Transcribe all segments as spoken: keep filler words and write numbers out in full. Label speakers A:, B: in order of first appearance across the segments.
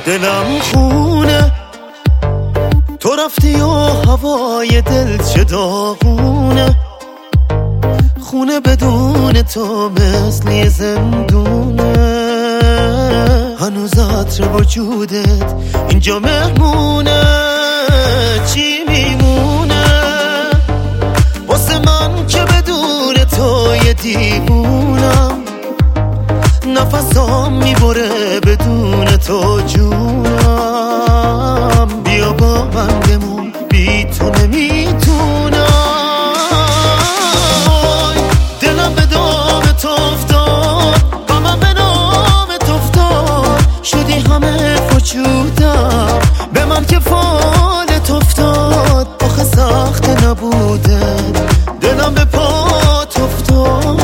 A: دلم خونه تو رفتی و هوای دل چه داغونه، خونه بدون تو مثل زندونه. هنوز عطر وجودت اینجا مهمونه، چی میمونه واسه من که بدون تو یه دیوونم. نفسام میبره بدون تو جونم. بیا با من بمون، بی تو نمیتونم. دلم به دام تو افتاد، غمم به نام تو افتاد، شدی همه وجودم. به من که فالت افتاد، آخه سخت نبوده دلم به پات افتاد.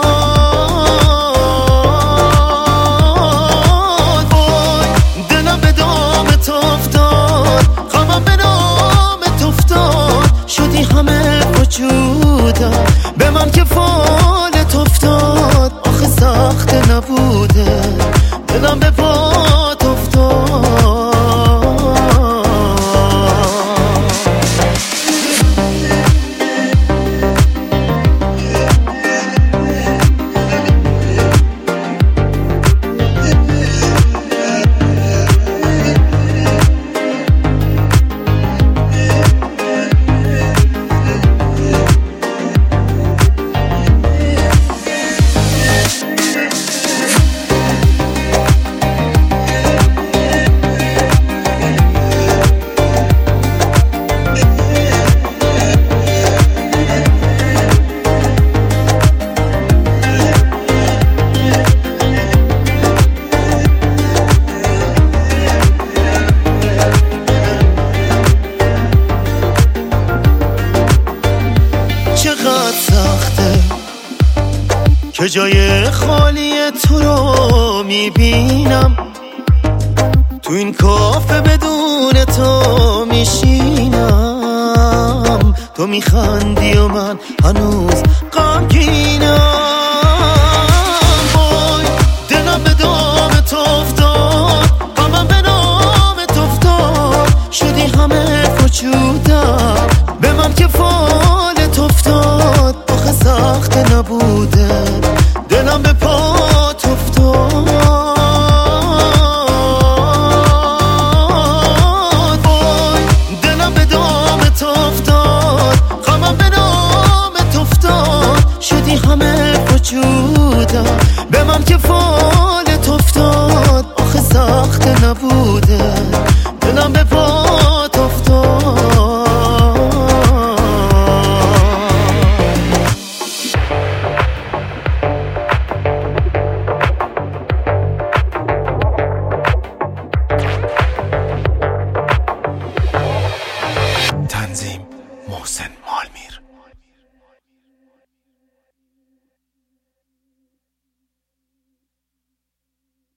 A: به من که فالت افتاد، آخه سخت نبوده دلم به پات افتاد. چقدر سخته که جای خالی تو رو میبینم، تو این کافه بدون تو میشینم. تو میخندی و من هنوز غمگینم. وای دلم به دام تو افتاد، غمم به نام تو افتاد، شدی همه وجودم. به من که فالت افتاد، آخه سخت نبوده دلم به پات افتاد. وای دلم به دام تو افتاد، غمم به نام تو افتاد، شدی همه وجودم. به من که فالت